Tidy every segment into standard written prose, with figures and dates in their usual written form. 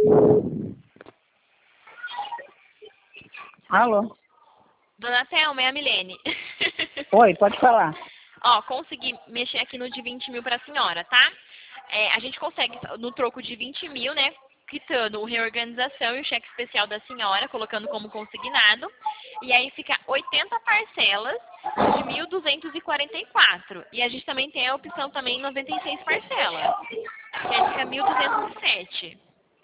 Alô? Dona Thelma, é a Milene. Oi, pode falar. Ó, consegui mexer aqui no de 20 mil pra senhora, tá? A gente consegue, no troco de 20 mil, né? Quitando o reorganização e o cheque especial da senhora, colocando como consignado. E aí fica 80 parcelas de 1.244. E a gente também tem a opção também 96 parcelas. Que aí fica 1.207.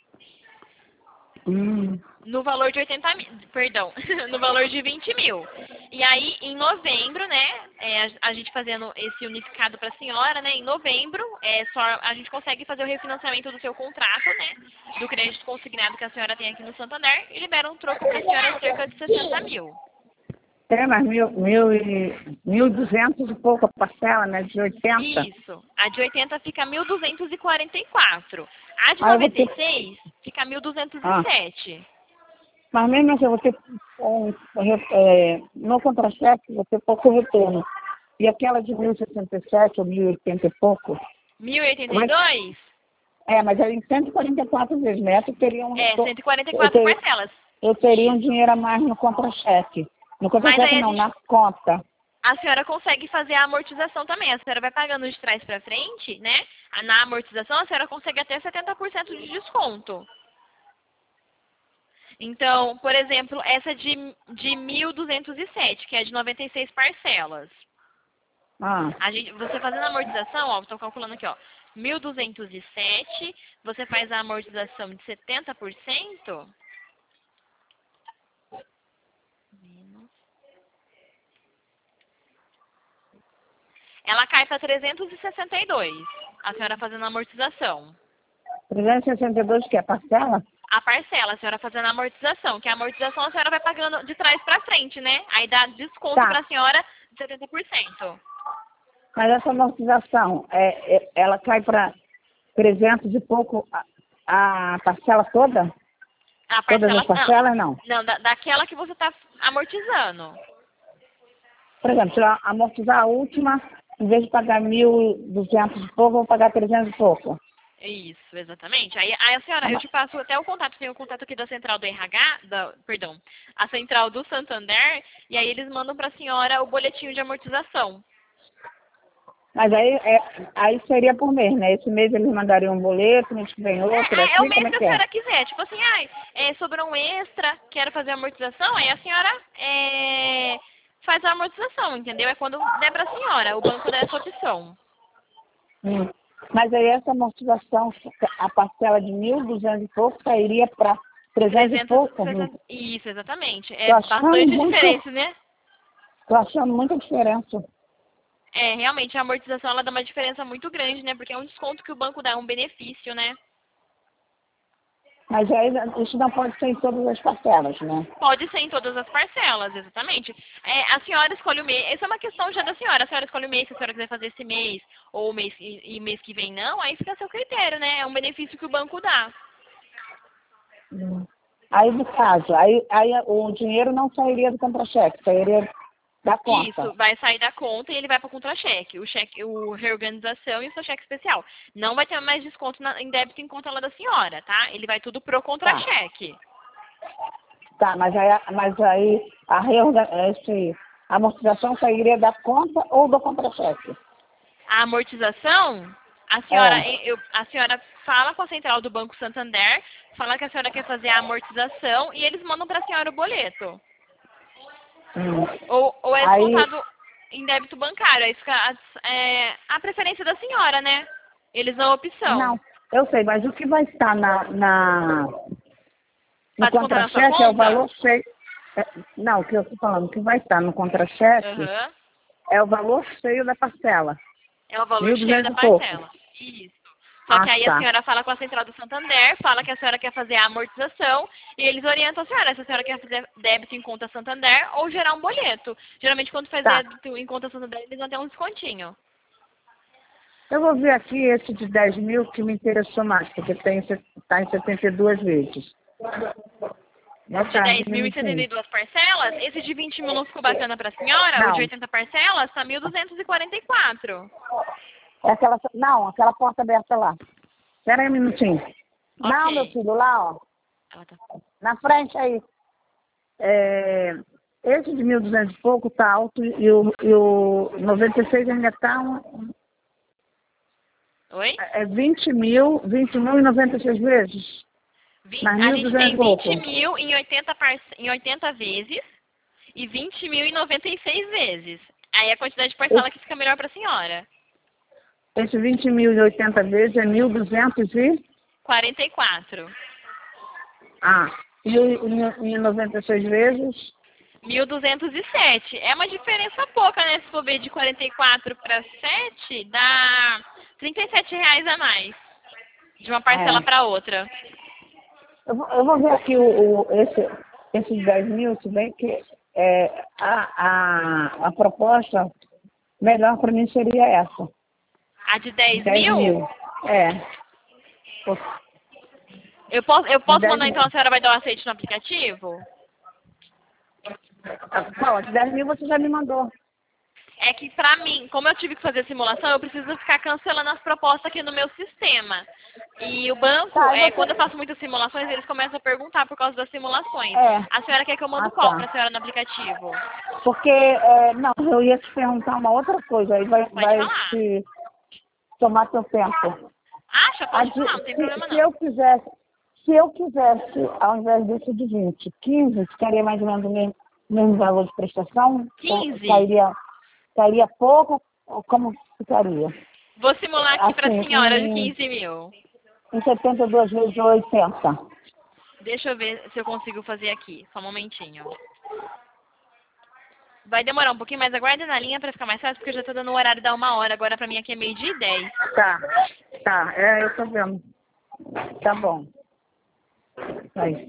No valor de 80 mil, perdão, no valor de 20 mil. E aí, em novembro, né, a gente fazendo esse unificado para a senhora, né, em novembro, a gente consegue fazer o refinanciamento do seu contrato, né, do crédito consignado que a senhora tem aqui no Santander e libera um troco para a senhora cerca de 60 mil. Mas 1.200 e pouco a parcela, né, de 80. Isso. A de 80 fica 1.244. A de 96 fica 1.207. Mas mesmo assim, você no contra-cheque, você pouco retorno. E aquela de 1.067 ou 1.080 e pouco? 1.082? Mas aí em 144 vezes, né? 144 parcelas. Eu teria um dinheiro a mais no contra-cheque. No contra-cheque não, na conta. A senhora consegue fazer a amortização também. A senhora vai pagando de trás para frente, né? Na amortização, a senhora consegue até 70% de desconto. Então, por exemplo, essa de 1.207, que é de 96 parcelas. Você fazendo a amortização, ó, estou calculando aqui, ó. 1.207, você faz a amortização de 70%. Ela cai para 362, a senhora fazendo a amortização. 362 que é a parcela? A parcela, a senhora fazendo a amortização, que a amortização a senhora vai pagando de trás para frente, né? Aí dá desconto para a senhora de 70%. Mas essa amortização, ela cai para 300 e pouco a parcela toda? A parcela, todas as parcelas, não? Não, daquela que você está amortizando. Por exemplo, se eu amortizar a última, em vez de pagar 1.200 e pouco, eu vou pagar 300 e pouco. Isso, exatamente. Aí a senhora, eu te passo até o contato, tem o contato aqui da central do RH, perdão, a central do Santander, e aí eles mandam para a senhora o boletim de amortização. Mas aí seria por mês, né? Esse mês eles mandariam um boleto, mês que vem outro, é o mês que a senhora quiser. Tipo assim, sobrou um extra, quero fazer a amortização, aí a senhora faz a amortização, entendeu? É quando der para a senhora, o banco dá essa opção. Mas aí essa amortização, a parcela de 1.200 e pouco cairia para 300 e pouco? Isso, exatamente. É bastante diferença, né? Estou achando muita diferença. Realmente, a amortização ela dá uma diferença muito grande, né? Porque é um desconto que o banco dá, é um benefício, né? Mas aí isso não pode ser em todas as parcelas, né? Pode ser em todas as parcelas, exatamente. A senhora escolhe o mês. Essa é uma questão já da senhora. A senhora escolhe o mês, se a senhora quiser fazer esse mês, ou mês que vem não, aí fica a seu critério, né? É um benefício que o banco dá. Aí, no caso, aí o dinheiro não sairia do contra-cheque, sairia da conta. Isso, vai sair da conta e ele vai para o contra-cheque. O reorganização e o seu cheque especial. Não vai ter mais desconto em débito em conta lá da senhora, tá? Ele vai tudo pro contra-cheque. Tá, mas aí a amortização sairia da conta ou do contra-cheque? A amortização, a senhora fala com a central do Banco Santander, fala que a senhora quer fazer a amortização e eles mandam para a senhora o boleto. Ou é descontado em débito bancário. Aí fica a preferência da senhora, né? Eles dão a opção. Não, eu sei, mas o que vai estar no contra-cheque é o valor cheio. Não, o que eu estou falando, o que vai estar no contra-cheque é o valor cheio da parcela. É o valor cheio da parcela. Isso. Só que aí a senhora fala com a central do Santander, fala que a senhora quer fazer a amortização e eles orientam a senhora se a senhora quer fazer débito em conta Santander ou gerar um boleto. Geralmente quando faz débito em conta Santander eles vão ter um descontinho. Eu vou ver aqui esse de 10 mil que me interessou mais, porque está em 72 vezes. De 10 mil e 72 parcelas, esse de 20 mil não ficou bacana para a senhora? Não. O de 80 parcelas está 1.244. Aquela porta aberta lá. Espera aí um minutinho. Não, meu filho, lá, ó. Tá. Na frente aí. Esse de 1.200 e pouco tá alto e o 96 ainda tá Oi? 20 mil e 96 vezes. A gente tem 20 mil em 80 vezes e 20 mil em 96 vezes. Aí a quantidade de parcela que fica melhor para a senhora. Esse 20 mil e 80 vezes é 1.244. E em 96 vezes? 1.207. É uma diferença pouca, né? Se for ver de 44 para 7, dá R$37 a mais. De uma parcela para outra. Eu vou ver aqui esse de 10 mil, se bem que a proposta melhor para mim seria essa. A de 10 mil? mil? Eu posso mandar então, a senhora vai dar o aceite no aplicativo? Qual? A de 10 mil você já me mandou. É que pra mim, como eu tive que fazer a simulação, eu preciso ficar cancelando as propostas aqui no meu sistema. E o banco, quando eu faço muitas simulações, eles começam a perguntar por causa das simulações. A senhora quer que eu mando qual pra senhora no aplicativo? Porque, não, eu ia te perguntar uma outra coisa, aí vai te tomar teu tempo. Acha? Pode falar, não tem problema não. Se eu quisesse, ao invés desse de 20, 15, ficaria mais ou menos o mesmo valor de prestação? 15? Cairia pouco? Ou como ficaria? Vou simular aqui para a senhora de 15 mil. Em 72 vezes 80. Deixa eu ver se eu consigo fazer aqui. Só um momentinho. Vai demorar um pouquinho, mas aguarde na linha para ficar mais fácil, porque eu já estou dando o horário da 1h. Agora para mim aqui é 12h10. Tá. Eu tô vendo. Tá bom. Aí.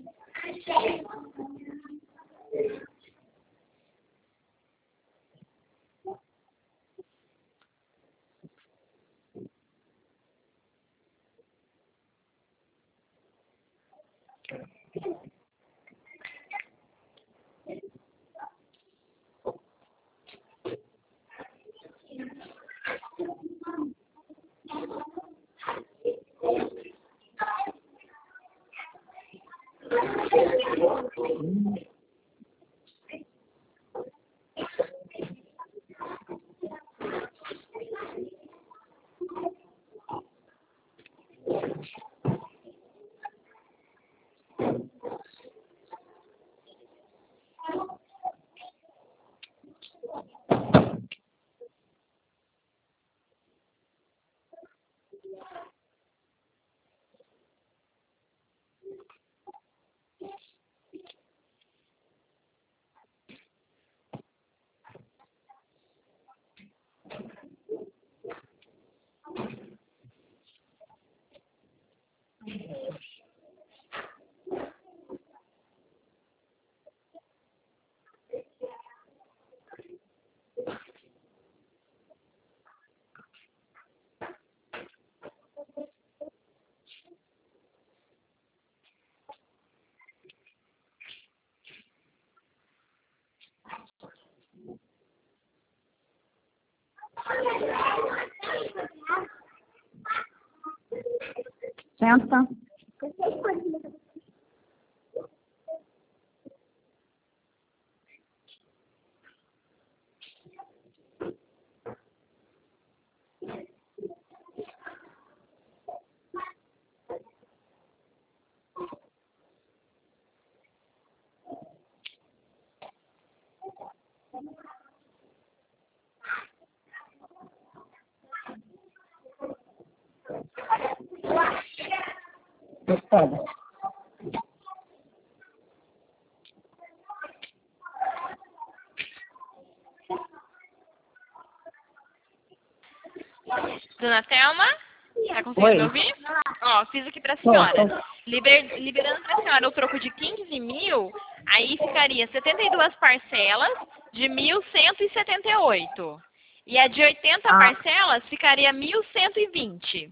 Senta. Pega. Dona Thelma, tá conseguindo me ouvir? Ó, fiz aqui pra senhora. Liberando pra senhora o troco de 15 mil, aí ficaria 72 parcelas de 1.178. E a de 80 parcelas ficaria 1.120.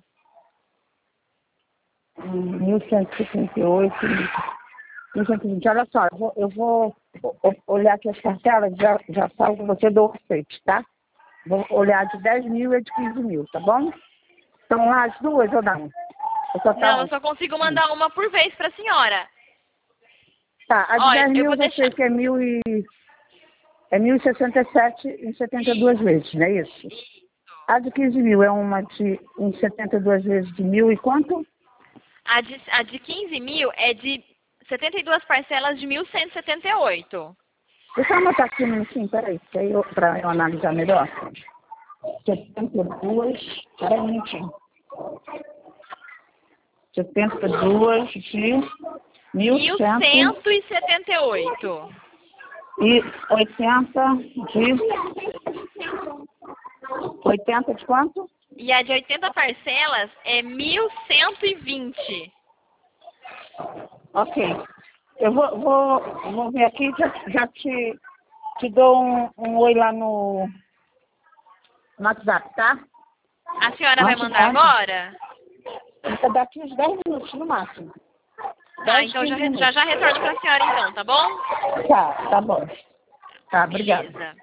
1.158. 1.120. Olha só, eu vou olhar aqui as parcelas, já falo com você do receite, tá? Vou olhar de 10 mil e de 15 mil, tá bom? Estão lá as duas ou não? Não, eu só consigo mandar uma por vez para a senhora. Tá, a de 10 mil eu sei que é 1.067 em 72 vezes, não é isso? A de 15 mil é uma em 72 vezes de 1.000 e quanto? A de 15 mil é de 72 parcelas de 1.178. Deixa eu anotar aqui um minutinho, peraí, para eu analisar melhor. 72, peraí um minutinho. 72 de 1.178. E 80 de quanto? E a de 80 parcelas é 1.120. Ok. Eu vou ver aqui, já te dou um oi lá no WhatsApp, tá? A senhora vai mandar agora? Daqui uns 10 minutos no máximo. Tá, então já retorno para a senhora então, tá bom? Tá bom. Tá, obrigada. Beleza.